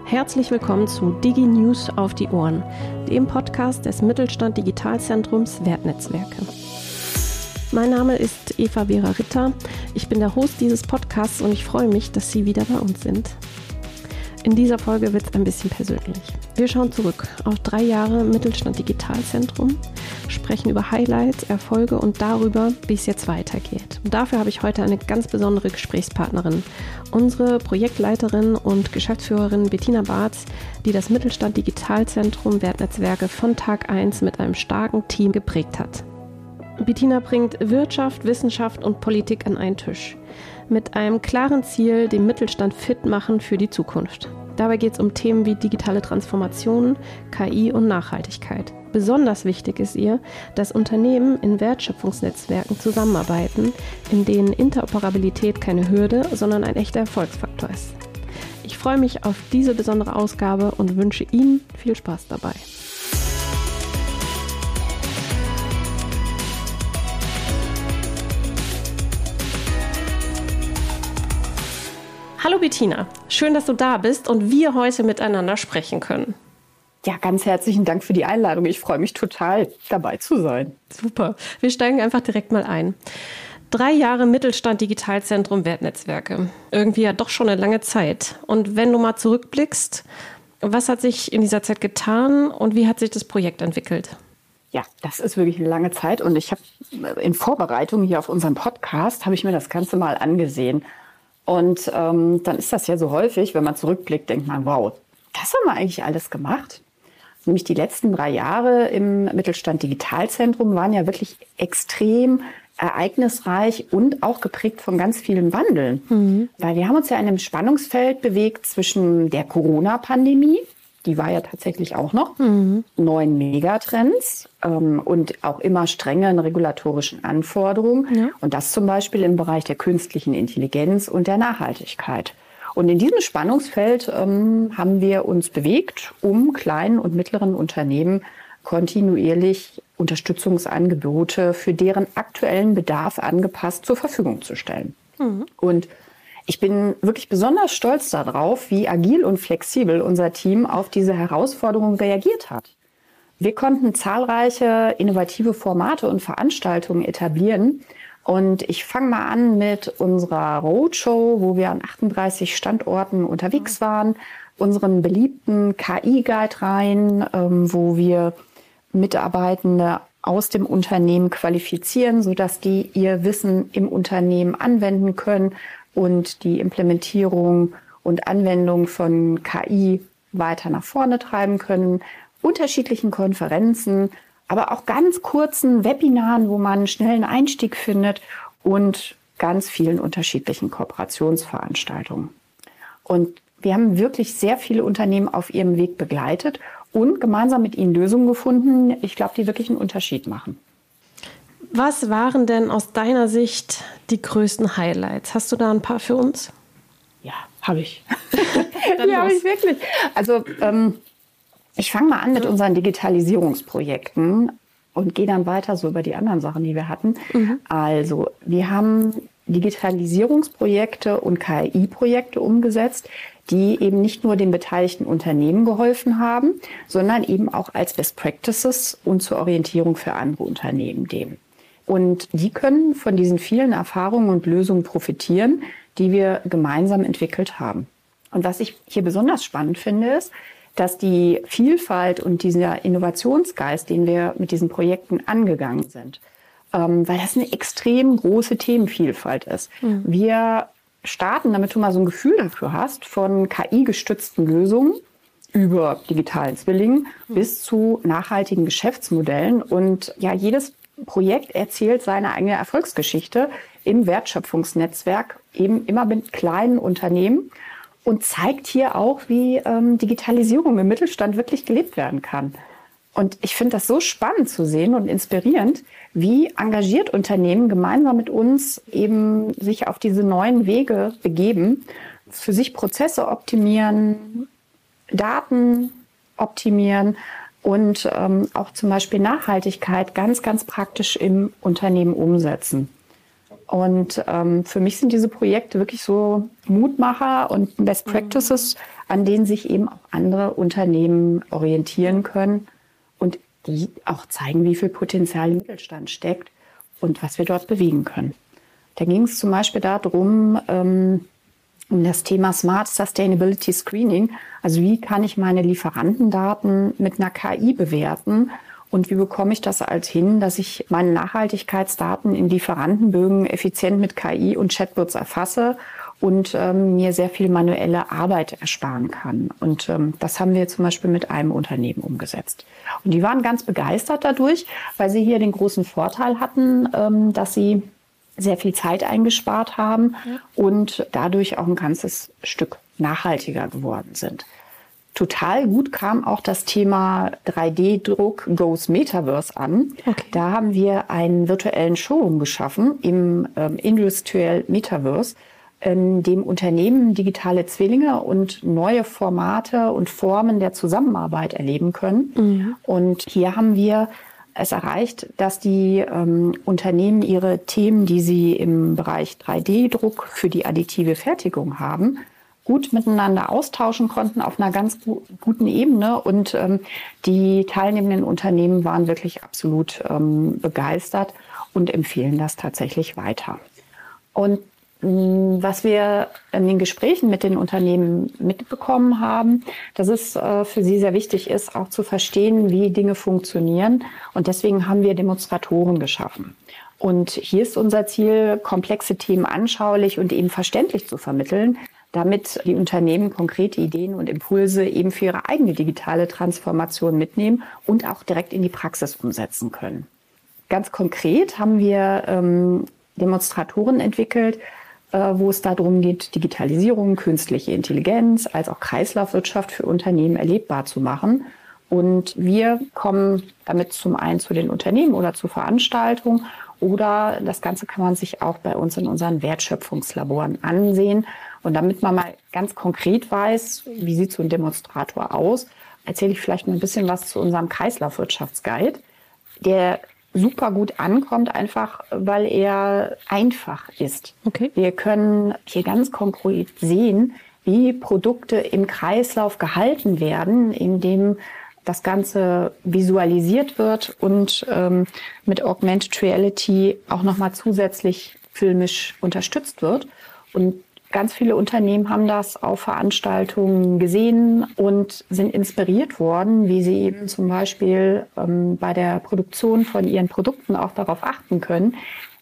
Herzlich willkommen zu DigiNews auf die Ohren, dem Podcast des Mittelstand Digitalzentrums Wertnetzwerke. Mein Name ist Eva-Vera Ritter, ich bin der Host dieses Podcasts und ich freue mich, dass Sie wieder bei uns sind. In dieser Folge wird es ein bisschen persönlich. Wir schauen zurück auf 3 Jahre Mittelstand Digitalzentrum, sprechen über Highlights, Erfolge und darüber, wie es jetzt weitergeht. Und dafür habe ich heute eine ganz besondere Gesprächspartnerin, unsere Projektleiterin und Geschäftsführerin Bettina Barz, die das Mittelstand Digitalzentrum Wertnetzwerke von Tag 1 mit einem starken Team geprägt hat. Bettina bringt Wirtschaft, Wissenschaft und Politik an einen Tisch. Mit einem klaren Ziel, den Mittelstand fit machen für die Zukunft. Dabei geht es um Themen wie digitale Transformation, KI und Nachhaltigkeit. Besonders wichtig ist ihr, dass Unternehmen in Wertschöpfungsnetzwerken zusammenarbeiten, in denen Interoperabilität keine Hürde, sondern ein echter Erfolgsfaktor ist. Ich freue mich auf diese besondere Ausgabe und wünsche Ihnen viel Spaß dabei. Hallo Bettina, schön, dass du da bist und wir heute miteinander sprechen können. Ja, ganz herzlichen Dank für die Einladung. Ich freue mich total, dabei zu sein. Super, wir steigen einfach direkt mal ein. 3 Jahre Mittelstand Digitalzentrum Wertnetzwerke. Irgendwie ja doch schon eine lange Zeit. Und wenn du mal zurückblickst, was hat sich in dieser Zeit getan und wie hat sich das Projekt entwickelt? Ja, das ist wirklich eine lange Zeit und ich habe in Vorbereitung hier auf unserem Podcast, habe ich mir das Ganze mal angesehen. Und dann ist das ja so häufig, wenn man zurückblickt, denkt man, wow, das haben wir eigentlich alles gemacht. Nämlich die letzten 3 Jahre im Mittelstand Digitalzentrum waren ja wirklich extrem ereignisreich und auch geprägt von ganz vielen Wandeln. Weil wir haben uns ja in einem Spannungsfeld bewegt zwischen der Corona-Pandemie, die war ja tatsächlich auch noch, neuen Megatrends und auch immer strengeren regulatorischen Anforderungen. Ja. Und das zum Beispiel im Bereich der künstlichen Intelligenz und der Nachhaltigkeit. Und in diesem Spannungsfeld haben wir uns bewegt, um kleinen und mittleren Unternehmen kontinuierlich Unterstützungsangebote für deren aktuellen Bedarf angepasst zur Verfügung zu stellen. Und ich bin wirklich besonders stolz darauf, wie agil und flexibel unser Team auf diese Herausforderung reagiert hat. Wir konnten zahlreiche innovative Formate und Veranstaltungen etablieren. Und ich fange mal an mit unserer Roadshow, wo wir an 38 Standorten unterwegs waren, unseren beliebten KI-Guide rein, wo wir Mitarbeitende aus dem Unternehmen qualifizieren, sodass die ihr Wissen im Unternehmen anwenden können und die Implementierung und Anwendung von KI weiter nach vorne treiben können, unterschiedlichen Konferenzen, aber auch ganz kurzen Webinaren, wo man einen schnellen Einstieg findet und ganz vielen unterschiedlichen Kooperationsveranstaltungen. Und wir haben wirklich sehr viele Unternehmen auf ihrem Weg begleitet und gemeinsam mit ihnen Lösungen gefunden, ich glaube, die wirklich einen Unterschied machen. Was waren denn aus deiner Sicht die größten Highlights? Hast du da ein paar für uns? Ja, habe ich. Ja, habe ich wirklich. Also ich fange mal an mit unseren Digitalisierungsprojekten und gehe dann weiter so über die anderen Sachen, die wir hatten. Also wir haben Digitalisierungsprojekte und KI-Projekte umgesetzt, die eben nicht nur den beteiligten Unternehmen geholfen haben, sondern eben auch als Best Practices und zur Orientierung für andere Unternehmen dienen. Und die können von diesen vielen Erfahrungen und Lösungen profitieren, die wir gemeinsam entwickelt haben. Und was ich hier besonders spannend finde, ist, dass die Vielfalt und dieser Innovationsgeist, den wir mit diesen Projekten angegangen sind, weil das eine extrem große Themenvielfalt ist. Wir starten, damit du mal so ein Gefühl dafür hast, von KI-gestützten Lösungen über digitalen Zwillingen bis zu nachhaltigen Geschäftsmodellen. Und ja, jedes Projekt erzählt seine eigene Erfolgsgeschichte im Wertschöpfungsnetzwerk, eben immer mit kleinen Unternehmen und zeigt hier auch, wie Digitalisierung im Mittelstand wirklich gelebt werden kann. Und ich finde das so spannend zu sehen und inspirierend, wie engagiert Unternehmen gemeinsam mit uns eben sich auf diese neuen Wege begeben, für sich Prozesse optimieren, Daten optimieren und auch zum Beispiel Nachhaltigkeit ganz, ganz praktisch im Unternehmen umsetzen. Und für mich sind diese Projekte wirklich so Mutmacher und Best Practices, an denen sich eben auch andere Unternehmen orientieren können und die auch zeigen, wie viel Potenzial im Mittelstand steckt und was wir dort bewegen können. Da ging es zum Beispiel darum, um das Thema Smart Sustainability Screening. Also wie kann ich meine Lieferantendaten mit einer KI bewerten? Und wie bekomme ich das als hin, dass ich meine Nachhaltigkeitsdaten in Lieferantenbögen effizient mit KI und Chatbots erfasse und mir sehr viel manuelle Arbeit ersparen kann. Und das haben wir zum Beispiel mit einem Unternehmen umgesetzt. Und die waren ganz begeistert dadurch, weil sie hier den großen Vorteil hatten, dass sie sehr viel Zeit eingespart haben und dadurch auch ein ganzes Stück nachhaltiger geworden sind. Total gut kam auch das Thema 3D-Druck goes Metaverse an. Okay. Da haben wir einen virtuellen Showroom geschaffen im Industrial Metaverse, in dem Unternehmen digitale Zwillinge und neue Formate und Formen der Zusammenarbeit erleben können. Mhm. Und hier haben wir es erreicht, dass die Unternehmen ihre Themen, die sie im Bereich 3D-Druck für die additive Fertigung haben, gut miteinander austauschen konnten auf einer ganz guten Ebene. Und die teilnehmenden Unternehmen waren wirklich absolut begeistert und empfehlen das tatsächlich weiter. Und was wir in den Gesprächen mit den Unternehmen mitbekommen haben, dass es für sie sehr wichtig ist, auch zu verstehen, wie Dinge funktionieren. Und deswegen haben wir Demonstratoren geschaffen. Und hier ist unser Ziel, komplexe Themen anschaulich und eben verständlich zu vermitteln, damit die Unternehmen konkrete Ideen und Impulse eben für ihre eigene digitale Transformation mitnehmen und auch direkt in die Praxis umsetzen können. Ganz konkret haben wir Demonstratoren entwickelt, wo es darum geht, Digitalisierung, künstliche Intelligenz als auch Kreislaufwirtschaft für Unternehmen erlebbar zu machen. Und wir kommen damit zum einen zu den Unternehmen oder zu Veranstaltungen oder das Ganze kann man sich auch bei uns in unseren Wertschöpfungslaboren ansehen. Und damit man mal ganz konkret weiß, wie sieht so ein Demonstrator aus, erzähle ich vielleicht mal ein bisschen was zu unserem Kreislaufwirtschaftsguide, der super gut ankommt, einfach weil er einfach ist. Okay. Wir können hier ganz konkret sehen, wie Produkte im Kreislauf gehalten werden, indem das Ganze visualisiert wird und mit Augmented Reality auch nochmal zusätzlich filmisch unterstützt wird. Und ganz viele Unternehmen haben das auf Veranstaltungen gesehen und sind inspiriert worden, wie sie eben zum Beispiel bei der Produktion von ihren Produkten auch darauf achten können,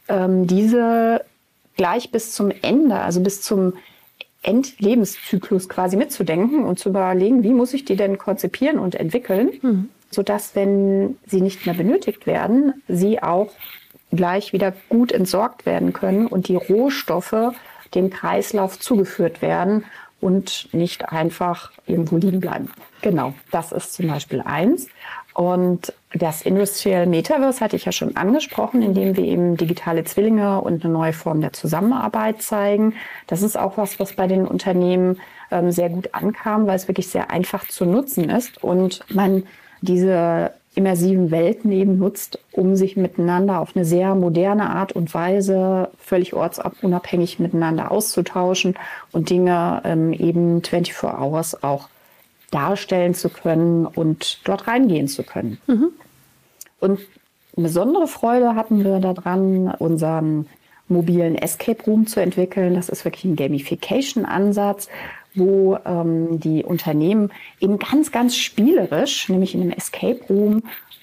diese gleich bis zum Ende, also bis zum Endlebenszyklus quasi mitzudenken und zu überlegen, wie muss ich die denn konzipieren und entwickeln, sodass, wenn sie nicht mehr benötigt werden, sie auch gleich wieder gut entsorgt werden können und die Rohstoffe dem Kreislauf zugeführt werden und nicht einfach irgendwo liegen bleiben. Genau, das ist zum Beispiel eins. Und das Industrial Metaverse hatte ich ja schon angesprochen, indem wir eben digitale Zwillinge und eine neue Form der Zusammenarbeit zeigen. Das ist auch was bei den Unternehmen sehr gut ankam, weil es wirklich sehr einfach zu nutzen ist und man diese immersiven Welten eben nutzt, um sich miteinander auf eine sehr moderne Art und Weise völlig ortsunabhängig miteinander auszutauschen und Dinge eben 24 Hours auch darstellen zu können und dort reingehen zu können. Mhm. Und eine besondere Freude hatten wir daran, unseren mobilen Escape Room zu entwickeln. Das ist wirklich ein Gamification-Ansatz, wo die Unternehmen eben ganz, ganz spielerisch, nämlich in einem Escape Room,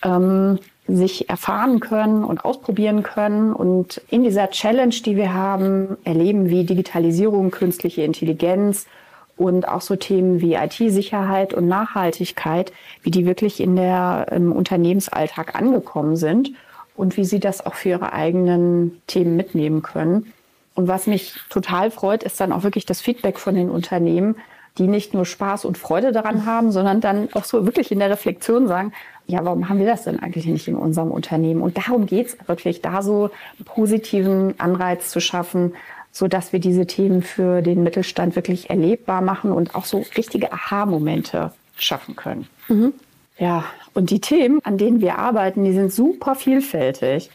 sich erfahren können und ausprobieren können. Und in dieser Challenge, die wir haben, erleben, wie Digitalisierung, künstliche Intelligenz und auch so Themen wie IT-Sicherheit und Nachhaltigkeit, wie die wirklich im Unternehmensalltag angekommen sind und wie sie das auch für ihre eigenen Themen mitnehmen können. Und was mich total freut, ist dann auch wirklich das Feedback von den Unternehmen, die nicht nur Spaß und Freude daran haben, sondern dann auch so wirklich in der Reflexion sagen, ja, warum haben wir das denn eigentlich nicht in unserem Unternehmen? Und darum geht's wirklich, da so einen positiven Anreiz zu schaffen, so dass wir diese Themen für den Mittelstand wirklich erlebbar machen und auch so richtige Aha-Momente schaffen können. Mhm. Ja, und die Themen, an denen wir arbeiten, die sind super vielfältig.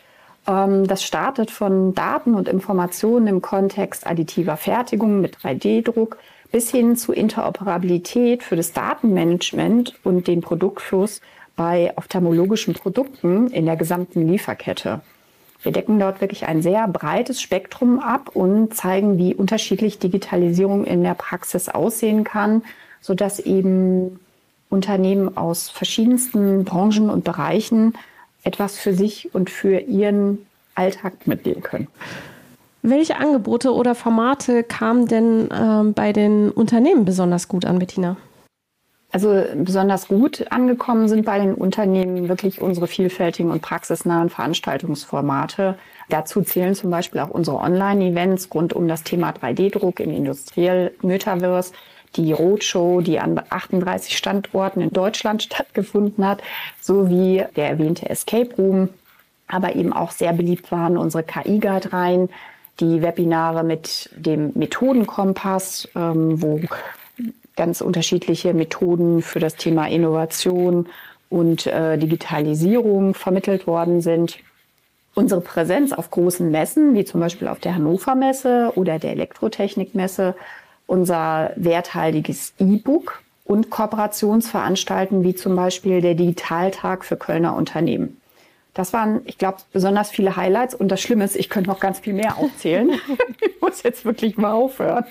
Das startet von Daten und Informationen im Kontext additiver Fertigung mit 3D-Druck bis hin zu Interoperabilität für das Datenmanagement und den Produktfluss bei ophthalmologischen Produkten in der gesamten Lieferkette. Wir decken dort wirklich ein sehr breites Spektrum ab und zeigen, wie unterschiedlich Digitalisierung in der Praxis aussehen kann, sodass eben Unternehmen aus verschiedensten Branchen und Bereichen etwas für sich und für ihren Alltag mitnehmen können. Welche Angebote oder Formate kamen denn bei den Unternehmen besonders gut an, Bettina? Also besonders gut angekommen sind bei den Unternehmen wirklich unsere vielfältigen und praxisnahen Veranstaltungsformate. Dazu zählen zum Beispiel auch unsere Online-Events rund um das Thema 3D-Druck im Industrial Metaverse, die Roadshow, die an 38 Standorten in Deutschland stattgefunden hat, sowie der erwähnte Escape Room. Aber eben auch sehr beliebt waren unsere KI-Guide-Reihen, die Webinare mit dem Methodenkompass, wo ganz unterschiedliche Methoden für das Thema Innovation und Digitalisierung vermittelt worden sind. Unsere Präsenz auf großen Messen, wie zum Beispiel auf der Hannover Messe oder der Elektrotechnik-Messe, unser werthaltiges E-Book und Kooperationsveranstaltungen wie zum Beispiel der Digitaltag für Kölner Unternehmen. Das waren, ich glaube, besonders viele Highlights. Und das Schlimme ist, ich könnte noch ganz viel mehr aufzählen. Ich muss jetzt wirklich mal aufhören.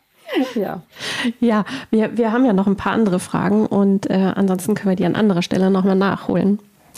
Ja, wir haben ja noch ein paar andere Fragen und ansonsten können wir die an anderer Stelle nochmal nachholen.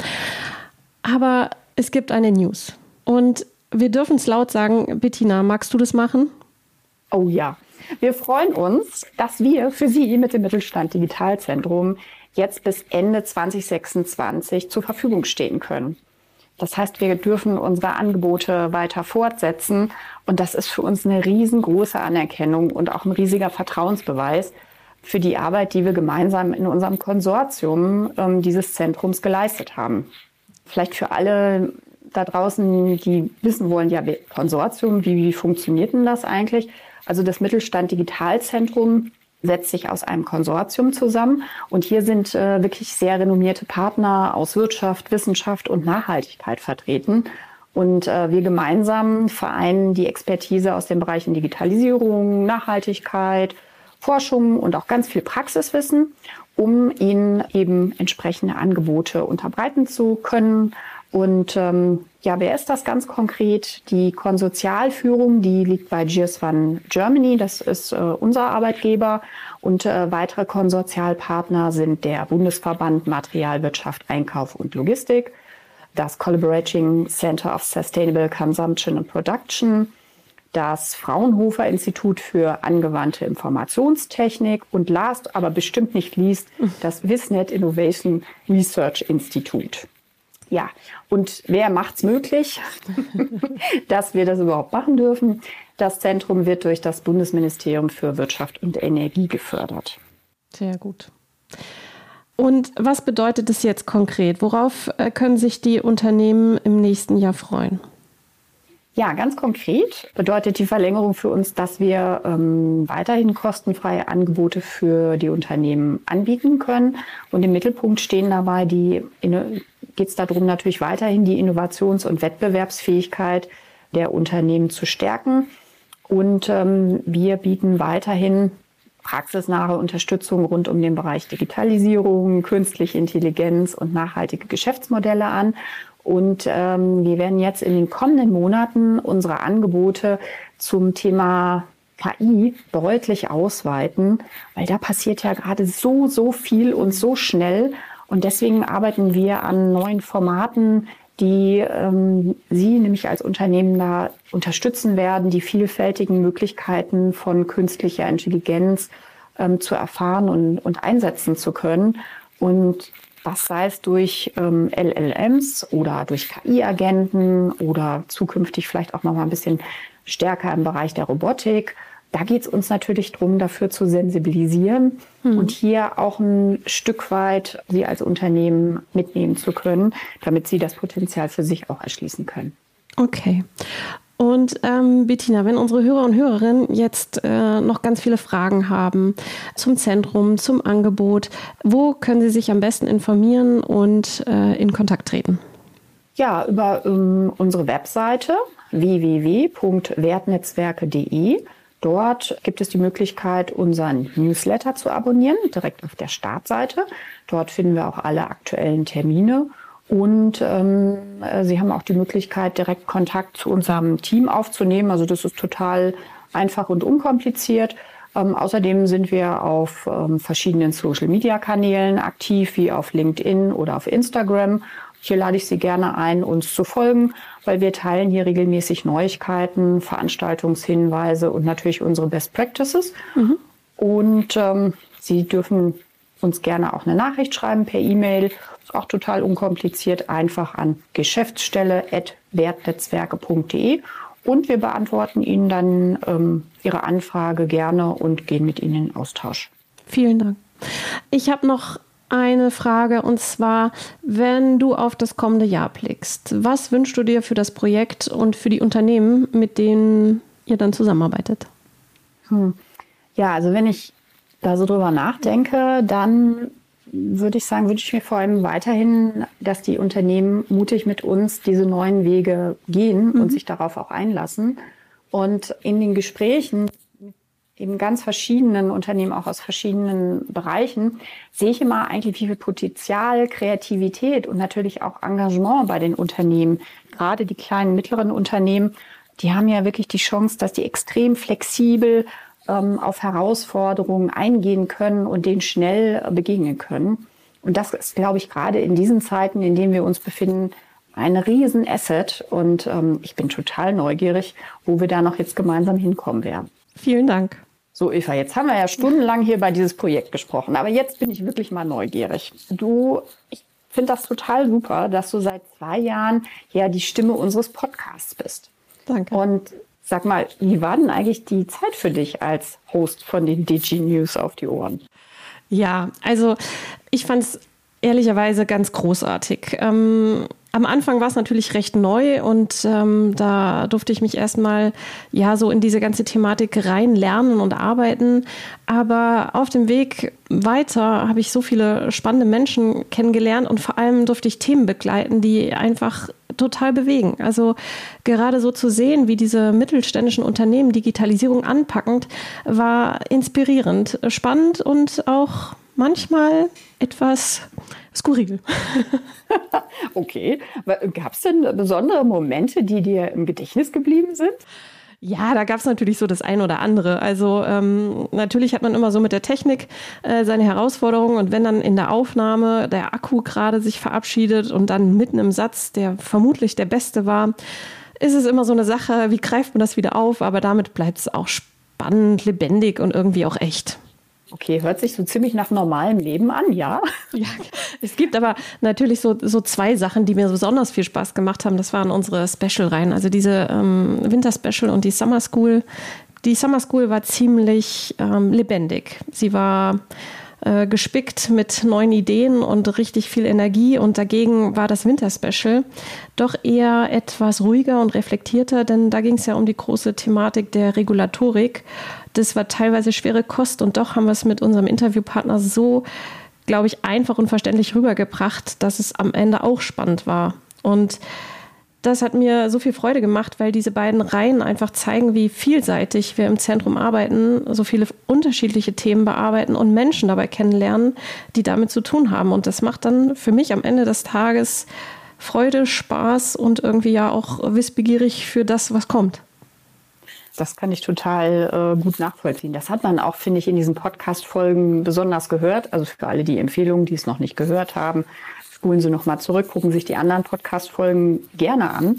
Aber es gibt eine News und wir dürfen es laut sagen. Bettina, magst du das machen? Oh ja, wir freuen uns, dass wir für Sie mit dem Mittelstand Digitalzentrum jetzt bis Ende 2026 zur Verfügung stehen können. Das heißt, wir dürfen unsere Angebote weiter fortsetzen und das ist für uns eine riesengroße Anerkennung und auch ein riesiger Vertrauensbeweis für die Arbeit, die wir gemeinsam in unserem Konsortium dieses Zentrums geleistet haben. Vielleicht für alle da draußen, die wissen wollen, ja, Konsortium, wie funktioniert denn das eigentlich? Also das Mittelstand Digitalzentrum setzt sich aus einem Konsortium zusammen. Und hier sind wirklich sehr renommierte Partner aus Wirtschaft, Wissenschaft und Nachhaltigkeit vertreten. Und wir gemeinsam vereinen die Expertise aus den Bereichen Digitalisierung, Nachhaltigkeit, Forschung und auch ganz viel Praxiswissen, um Ihnen eben entsprechende Angebote unterbreiten zu können. Und ja, wer ist das ganz konkret? Die Konsortialführung, die liegt bei GS1 Germany, das ist unser Arbeitgeber. Und weitere Konsortialpartner sind der Bundesverband Materialwirtschaft, Einkauf und Logistik, das Collaborating Center of Sustainable Consumption and Production, das Fraunhofer Institut für angewandte Informationstechnik und last, aber bestimmt nicht least, das Wissnet Innovation Research Institute. Ja, und wer macht's möglich, dass wir das überhaupt machen dürfen? Das Zentrum wird durch das Bundesministerium für Wirtschaft und Energie gefördert. Sehr gut. Und was bedeutet das jetzt konkret? Worauf können sich die Unternehmen im nächsten Jahr freuen? Ja, ganz konkret bedeutet die Verlängerung für uns, dass wir weiterhin kostenfreie Angebote für die Unternehmen anbieten können. Und im Mittelpunkt stehen dabei geht es darum, natürlich weiterhin die Innovations- und Wettbewerbsfähigkeit der Unternehmen zu stärken. Und wir bieten weiterhin praxisnahe Unterstützung rund um den Bereich Digitalisierung, künstliche Intelligenz und nachhaltige Geschäftsmodelle an. Und wir werden jetzt in den kommenden Monaten unsere Angebote zum Thema KI deutlich ausweiten, weil da passiert ja gerade so viel und so schnell. Und deswegen arbeiten wir an neuen Formaten, die Sie nämlich als Unternehmen da unterstützen werden, die vielfältigen Möglichkeiten von künstlicher Intelligenz zu erfahren und einsetzen zu können. Und das sei es durch LLMs oder durch KI-Agenten oder zukünftig vielleicht auch noch mal ein bisschen stärker im Bereich der Robotik. Da geht es uns natürlich darum, dafür zu sensibilisieren und hier auch ein Stück weit Sie als Unternehmen mitnehmen zu können, damit Sie das Potenzial für sich auch erschließen können. Okay. Und Bettina, wenn unsere Hörer und Hörerinnen jetzt noch ganz viele Fragen haben zum Zentrum, zum Angebot, wo können sie sich am besten informieren und in Kontakt treten? Ja, über unsere Webseite www.wertnetzwerke.de. Dort gibt es die Möglichkeit, unseren Newsletter zu abonnieren, direkt auf der Startseite. Dort finden wir auch alle aktuellen Termine. Und Sie haben auch die Möglichkeit, direkt Kontakt zu unserem Team aufzunehmen. Also das ist total einfach und unkompliziert. Außerdem sind wir auf verschiedenen Social-Media-Kanälen aktiv, wie auf LinkedIn oder auf Instagram. Hier lade ich Sie gerne ein, uns zu folgen, weil wir teilen hier regelmäßig Neuigkeiten, Veranstaltungshinweise und natürlich unsere Best Practices. Und Sie dürfen uns gerne auch eine Nachricht schreiben per E-Mail. Ist auch total unkompliziert, einfach an geschäftsstelle@wertnetzwerke.de. Und wir beantworten Ihnen dann Ihre Anfrage gerne und gehen mit Ihnen in Austausch. Vielen Dank. Ich habe noch eine Frage, und zwar, wenn du auf das kommende Jahr blickst, was wünschst du dir für das Projekt und für die Unternehmen, mit denen ihr dann zusammenarbeitet? Ja, also wenn ich da so drüber nachdenke, dann würde ich sagen, wünsche ich mir vor allem weiterhin, dass die Unternehmen mutig mit uns diese neuen Wege gehen und sich darauf auch einlassen. Und in den Gesprächen mit eben ganz verschiedenen Unternehmen, auch aus verschiedenen Bereichen, sehe ich immer eigentlich, wie viel Potenzial, Kreativität und natürlich auch Engagement bei den Unternehmen, gerade die kleinen, mittleren Unternehmen, die haben ja wirklich die Chance, dass die extrem flexibel auf Herausforderungen eingehen können und denen schnell begegnen können. Und das ist, glaube ich, gerade in diesen Zeiten, in denen wir uns befinden, ein Riesen-Asset. Und ich bin total neugierig, wo wir da noch jetzt gemeinsam hinkommen werden. Vielen Dank. So, Eva, jetzt haben wir ja stundenlang hier bei dieses Projekt gesprochen. Aber jetzt bin ich wirklich mal neugierig. Ich finde das total super, dass du seit 2 Jahren ja die Stimme unseres Podcasts bist. Danke. Und sag mal, wie war denn eigentlich die Zeit für dich als Host von den Digi News auf die Ohren? Ja, also ich fand es ehrlicherweise ganz großartig. Am Anfang war es natürlich recht neu und da durfte ich mich erstmal so in diese ganze Thematik reinlernen und arbeiten. Aber auf dem Weg weiter habe ich so viele spannende Menschen kennengelernt und vor allem durfte ich Themen begleiten, die einfach total bewegen. Also gerade so zu sehen, wie diese mittelständischen Unternehmen Digitalisierung anpackend, war inspirierend, spannend und auch manchmal etwas skurril. Okay. Gab es denn besondere Momente, die dir im Gedächtnis geblieben sind? Ja, da gab es natürlich so das ein oder andere. Also natürlich hat man immer so mit der Technik seine Herausforderungen und wenn dann in der Aufnahme der Akku gerade sich verabschiedet und dann mitten im Satz, der vermutlich der beste war, ist es immer so eine Sache, wie greift man das wieder auf? Aber damit bleibt es auch spannend, lebendig und irgendwie auch echt. Okay, hört sich so ziemlich nach normalem Leben an, ja? Ja, es gibt aber natürlich so 2 Sachen, die mir besonders viel Spaß gemacht haben. Das waren unsere Special-Reihen, also diese Winter-Special und die Summer School. Die Summer School war ziemlich lebendig. Sie war gespickt mit neuen Ideen und richtig viel Energie und dagegen war das Winter-Special doch eher etwas ruhiger und reflektierter, denn da ging es ja um die große Thematik der Regulatorik. Das war teilweise schwere Kost und doch haben wir es mit unserem Interviewpartner so, glaube ich, einfach und verständlich rübergebracht, dass es am Ende auch spannend war. Und das hat mir so viel Freude gemacht, weil diese beiden Reihen einfach zeigen, wie vielseitig wir im Zentrum arbeiten, so viele unterschiedliche Themen bearbeiten und Menschen dabei kennenlernen, die damit zu tun haben. Und das macht dann für mich am Ende des Tages Freude, Spaß und irgendwie ja auch wissbegierig für das, was kommt. Das kann ich total gut nachvollziehen. Das hat man auch, finde ich, in diesen Podcast-Folgen besonders gehört. Also für alle die Empfehlungen, die es noch nicht gehört haben, spulen Sie nochmal zurück, gucken sich die anderen Podcast-Folgen gerne an.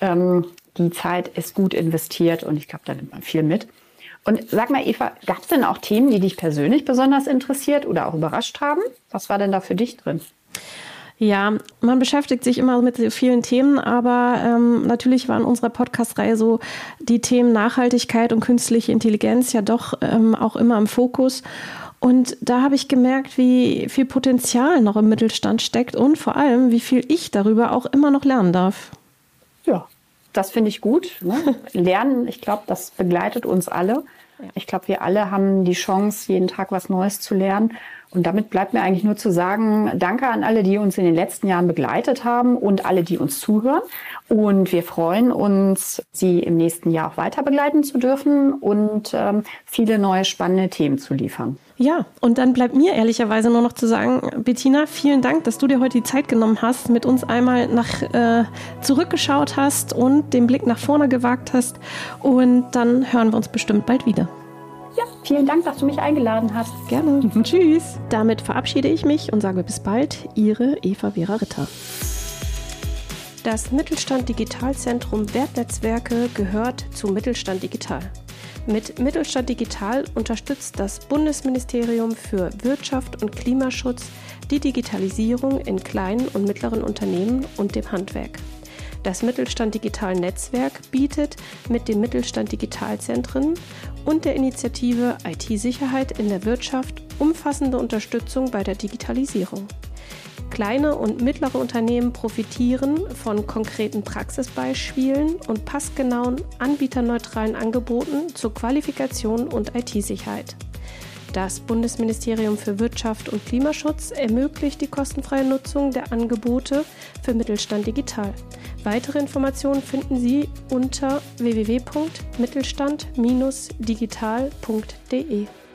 Die Zeit ist gut investiert und ich glaube, da nimmt man viel mit. Und sag mal, Eva, gab es denn auch Themen, die dich persönlich besonders interessiert oder auch überrascht haben? Was war denn da für dich drin? Ja, man beschäftigt sich immer mit vielen Themen, aber natürlich war in unserer Podcast-Reihe so die Themen Nachhaltigkeit und künstliche Intelligenz ja doch auch immer im Fokus. Und da habe ich gemerkt, wie viel Potenzial noch im Mittelstand steckt und vor allem, wie viel ich darüber auch immer noch lernen darf. Ja, das finde ich gut. Ne? Lernen, ich glaube, das begleitet uns alle. Ich glaube, wir alle haben die Chance, jeden Tag was Neues zu lernen. Und damit bleibt mir eigentlich nur zu sagen, danke an alle, die uns in den letzten Jahren begleitet haben und alle, die uns zuhören. Und wir freuen uns, Sie im nächsten Jahr auch weiter begleiten zu dürfen und viele neue spannende Themen zu liefern. Ja, und dann bleibt mir ehrlicherweise nur noch zu sagen, Bettina, vielen Dank, dass du dir heute die Zeit genommen hast, mit uns einmal zurückgeschaut hast und den Blick nach vorne gewagt hast. Und dann hören wir uns bestimmt bald wieder. Ja, vielen Dank, dass du mich eingeladen hast. Gerne. Tschüss. Damit verabschiede ich mich und sage bis bald, Ihre Eva-Vera Ritter. Das Mittelstand Digitalzentrum Wertnetzwerke gehört zu Mittelstand Digital. Mit Mittelstand Digital unterstützt das Bundesministerium für Wirtschaft und Klimaschutz die Digitalisierung in kleinen und mittleren Unternehmen und dem Handwerk. Das Mittelstand Digital Netzwerk bietet mit den Mittelstand Digitalzentren und der Initiative IT-Sicherheit in der Wirtschaft umfassende Unterstützung bei der Digitalisierung. Kleine und mittlere Unternehmen profitieren von konkreten Praxisbeispielen und passgenauen, anbieterneutralen Angeboten zur Qualifikation und IT-Sicherheit. Das Bundesministerium für Wirtschaft und Klimaschutz ermöglicht die kostenfreie Nutzung der Angebote für Mittelstand Digital. Weitere Informationen finden Sie unter www.mittelstand-digital.de.